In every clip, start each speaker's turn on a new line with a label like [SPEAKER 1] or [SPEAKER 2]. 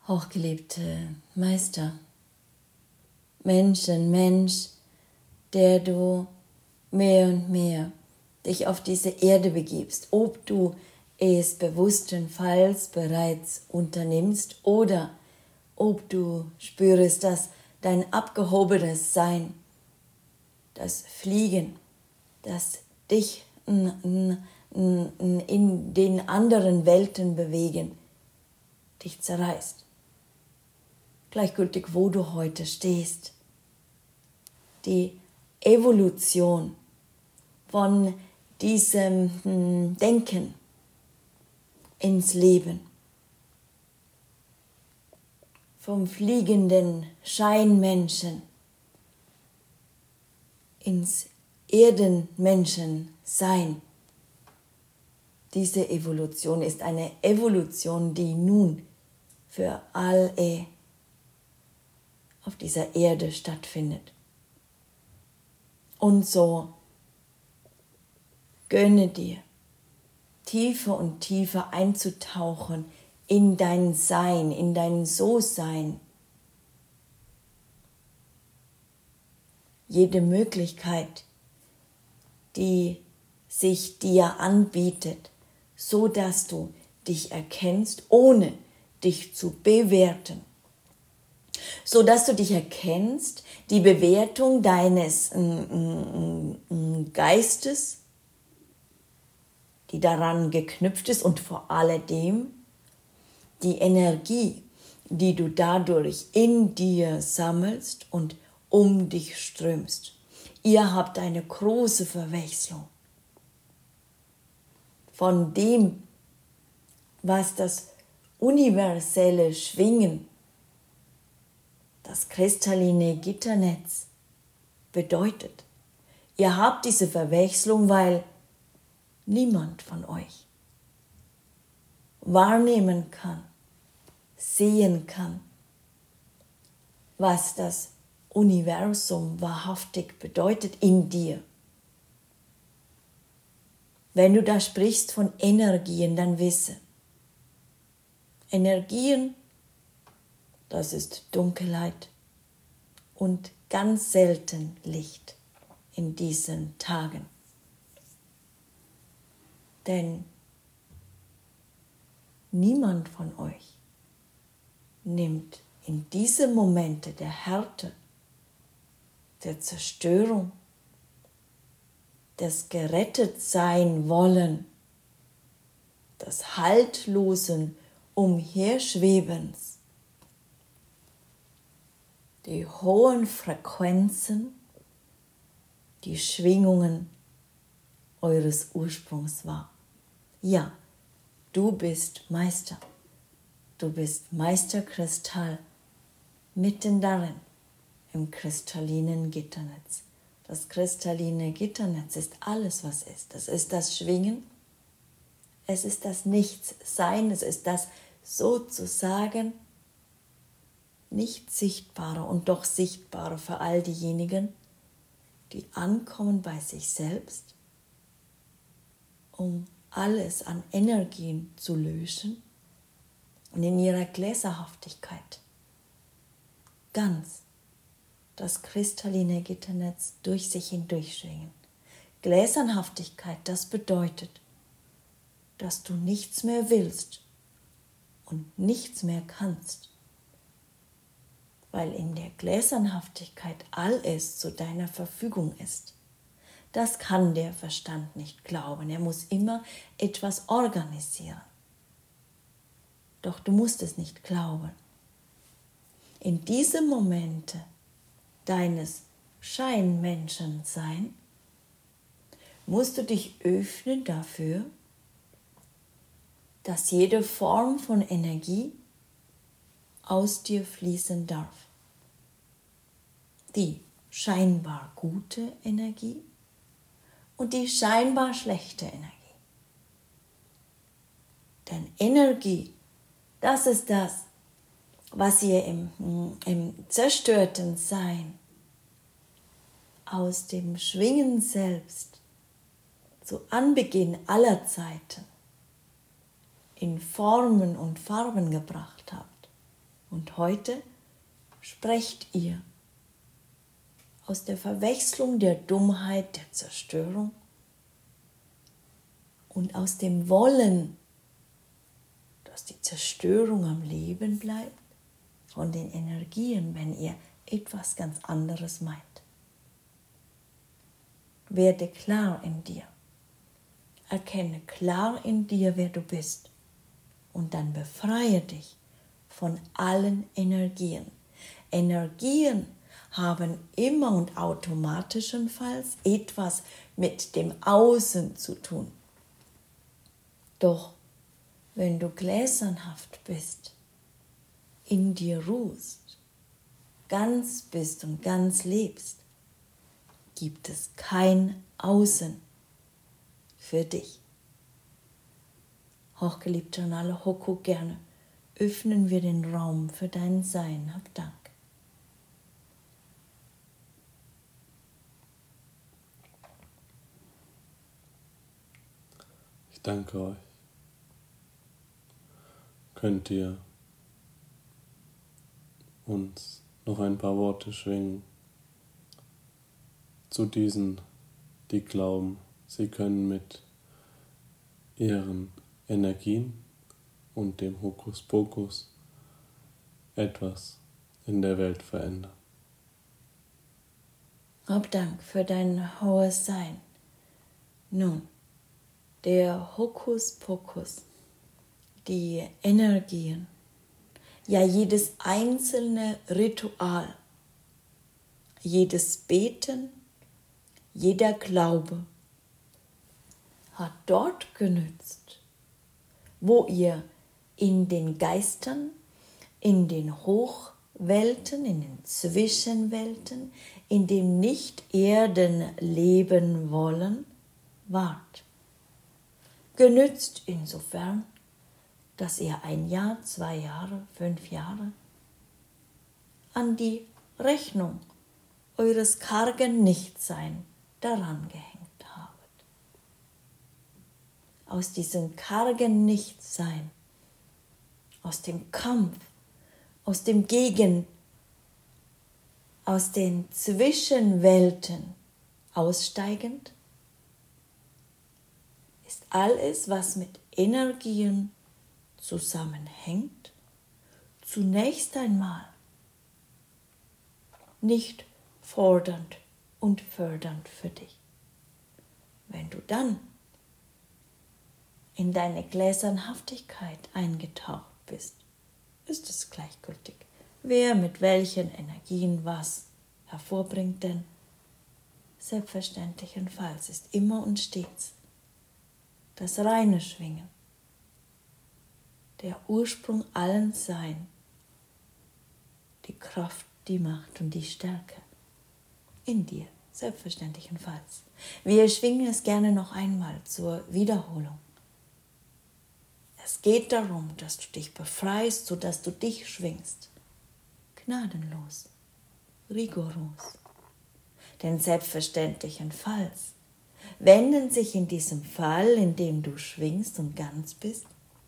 [SPEAKER 1] Hochgeliebte Meister, Mensch, der du mehr und mehr dich auf diese Erde begibst, ob du es bewusstenfalls bereits unternimmst oder ob du spürst, dass dein abgehobenes Sein, das Fliegen, das dich in den anderen Welten bewegen, dich zerreißt. Gleichgültig, wo du heute stehst. Die Evolution von diesem Denken ins Leben, vom fliegenden Scheinmenschen ins Erdenmenschensein. Diese Evolution ist eine Evolution, die nun für alle auf dieser Erde stattfindet. Und so gönne dir, tiefer und tiefer einzutauchen in dein Sein, in dein So-Sein. Jede Möglichkeit, die sich dir anbietet, so dass du dich erkennst, ohne dich zu bewerten. So dass du dich erkennst, die Bewertung deines Geistes, die daran geknüpft ist und vor alledem die Energie, die du dadurch in dir sammelst und um dich strömst. Ihr habt eine große Verwechslung von dem, was das universelle Schwingen, das kristalline Gitternetz bedeutet. Ihr habt diese Verwechslung, weil niemand von euch wahrnehmen kann, sehen kann, was das Universum wahrhaftig bedeutet in dir. Wenn du da sprichst von Energien, dann wisse, Energien, das ist Dunkelheit und ganz selten Licht in diesen Tagen. Denn niemand von euch nimmt in diese Momente der Härte, der Zerstörung, des Gerettetsein-Wollen, des haltlosen Umherschwebens, die hohen Frequenzen, die Schwingungen eures Ursprungs wahr. Ja, du bist Meister. Du bist Meisterkristall mitten darin, im kristallinen Gitternetz. Das kristalline Gitternetz ist alles, was ist. Es ist das Schwingen, es ist das Nichtsein, es ist das sozusagen nicht Sichtbare und doch Sichtbare für all diejenigen, die ankommen bei sich selbst, um alles an Energien zu lösen und in ihrer Gläserhaftigkeit ganz das kristalline Gitternetz durch sich hindurchschwingen. Gläsernhaftigkeit, das bedeutet, dass du nichts mehr willst und nichts mehr kannst, weil in der Gläsernhaftigkeit alles zu deiner Verfügung ist. Das kann der Verstand nicht glauben. Er muss immer etwas organisieren. Doch du musst es nicht glauben. In diese Momente deines Scheinmenschenseins musst du dich öffnen dafür, dass jede Form von Energie aus dir fließen darf. Die scheinbar gute Energie und die scheinbar schlechte Energie. Denn Energie, das ist das, was ihr im zerstörten Sein aus dem Schwingen selbst zu Anbeginn aller Zeiten in Formen und Farben gebracht habt. Und heute sprecht ihr aus der Verwechslung der Dummheit, der Zerstörung und aus dem Wollen, dass die Zerstörung am Leben bleibt, von den Energien, wenn ihr etwas ganz anderes meint. Werde klar in dir. Erkenne klar in dir, wer du bist. Und dann befreie dich von allen Energien. Energien haben immer und automatischenfalls etwas mit dem Außen zu tun. Doch wenn du gläsernhaft bist, in dir ruhst, ganz bist und ganz lebst, gibt es kein Außen für dich. Hochgeliebter Nala Hoku, gerne öffnen wir den Raum für dein Sein. Hab Dank.
[SPEAKER 2] Ich danke euch. Könnt ihr uns noch ein paar Worte schwingen zu diesen, die glauben, sie können mit ihren Energien und dem Hokuspokus etwas in der Welt verändern.
[SPEAKER 1] Hab Dank für dein hohes Sein. Nun, der Hokuspokus, die Energien, ja jedes einzelne Ritual, jedes Beten, jeder Glaube hat dort genützt, wo ihr in den Geistern, in den Hochwelten, in den Zwischenwelten, in dem Nicht-Erden leben wollen, wart. Genützt insofern, dass ihr 1 Jahr, 2 Jahre, 5 Jahre an die Rechnung eures kargen Nichtsein daran gehängt habt. Aus diesem kargen Nichtsein, aus dem Kampf, aus dem aus den Zwischenwelten aussteigend, ist alles, was mit Energien zusammenhängt, zunächst einmal nicht fordernd und fördernd für dich. Wenn du dann in deine Gläsernhaftigkeit eingetaucht bist, ist es gleichgültig, wer mit welchen Energien was hervorbringt, denn selbstverständlichenfalls ist immer und stets das reine Schwingen, der Ursprung allen Sein, die Kraft, die Macht und die Stärke in dir, selbstverständlichenfalls. Wir schwingen es gerne noch einmal zur Wiederholung. Es geht darum, dass du dich befreist, sodass du dich schwingst. Gnadenlos, rigoros. Denn selbstverständlichenfalls wenden sich in diesem Fall, in dem du schwingst und ganz bist,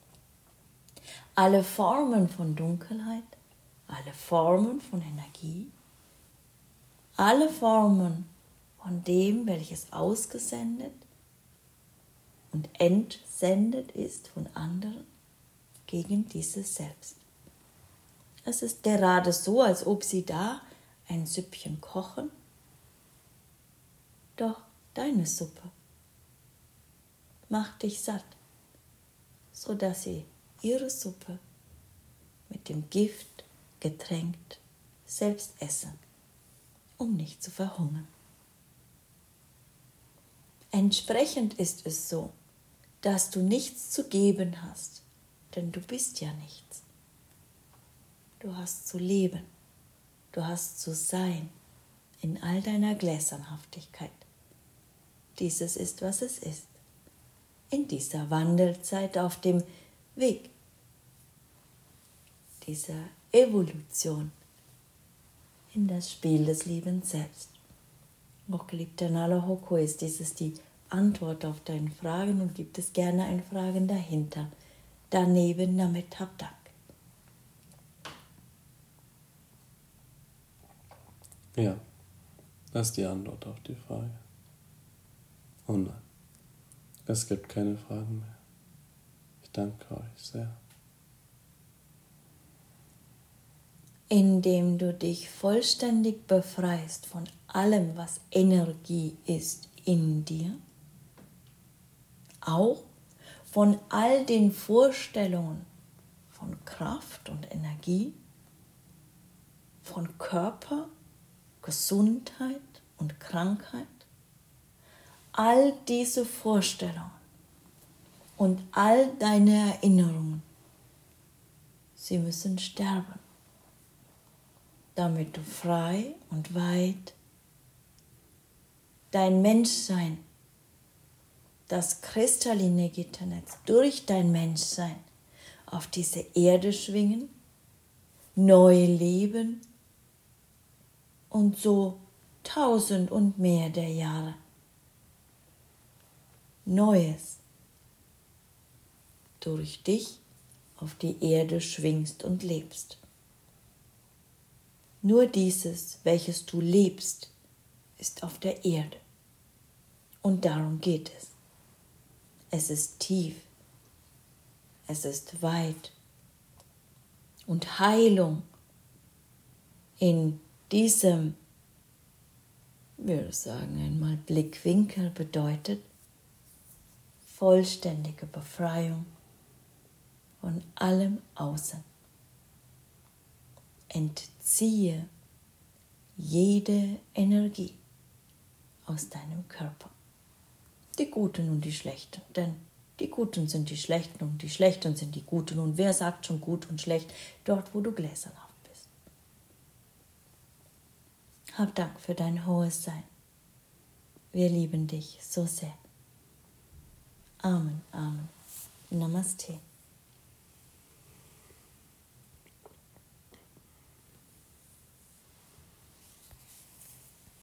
[SPEAKER 1] alle Formen von Dunkelheit, alle Formen von Energie, alle Formen von dem, welches ausgesendet und entsendet ist von anderen, gegen dieses Selbst. Es ist gerade so, als ob sie da ein Süppchen kochen, doch deine Suppe macht dich satt, sodass sie ihre Suppe mit dem Gift getränkt selbst essen, um nicht zu verhungern. Entsprechend ist es so, dass du nichts zu geben hast, denn du bist ja nichts. Du hast zu leben, du hast zu sein in all deiner Gläsernhaftigkeit. Dieses ist, was es ist. In dieser Wandelzeit auf dem Weg dieser Evolution in das Spiel des Lebens selbst. Hochgeliebter Nala Hoku, ist dieses die Antwort auf deine Fragen und gibt es gerne ein Fragen dahinter. Daneben, damit hab Dank.
[SPEAKER 2] Ja, das ist die Antwort auf die Frage. Oh nein, es gibt keine Fragen mehr. Ich danke euch sehr.
[SPEAKER 1] Indem du dich vollständig befreist von allem, was Energie ist in dir, auch von all den Vorstellungen von Kraft und Energie, von Körper, Gesundheit und Krankheit, all diese Vorstellungen und all deine Erinnerungen, sie müssen sterben, damit du frei und weit dein Menschsein, das kristalline Gitternetz durch dein Menschsein auf diese Erde schwingen, neu leben und so 1000 und mehr der Jahre Neues durch dich auf die Erde schwingst und lebst. Nur dieses, welches du lebst, ist auf der Erde. Und darum geht es. Es ist tief. Es ist weit. Und Heilung in diesem, wir sagen einmal, Blickwinkel bedeutet vollständige Befreiung von allem Außen. Entziehe jede Energie aus deinem Körper. Die Guten und die Schlechten, denn die Guten sind die Schlechten und die Schlechten sind die Guten. Und wer sagt schon gut und schlecht, dort wo du gläsernhaft bist. Hab Dank für dein hohes Sein. Wir lieben dich so sehr. Amen, Amen. Namaste.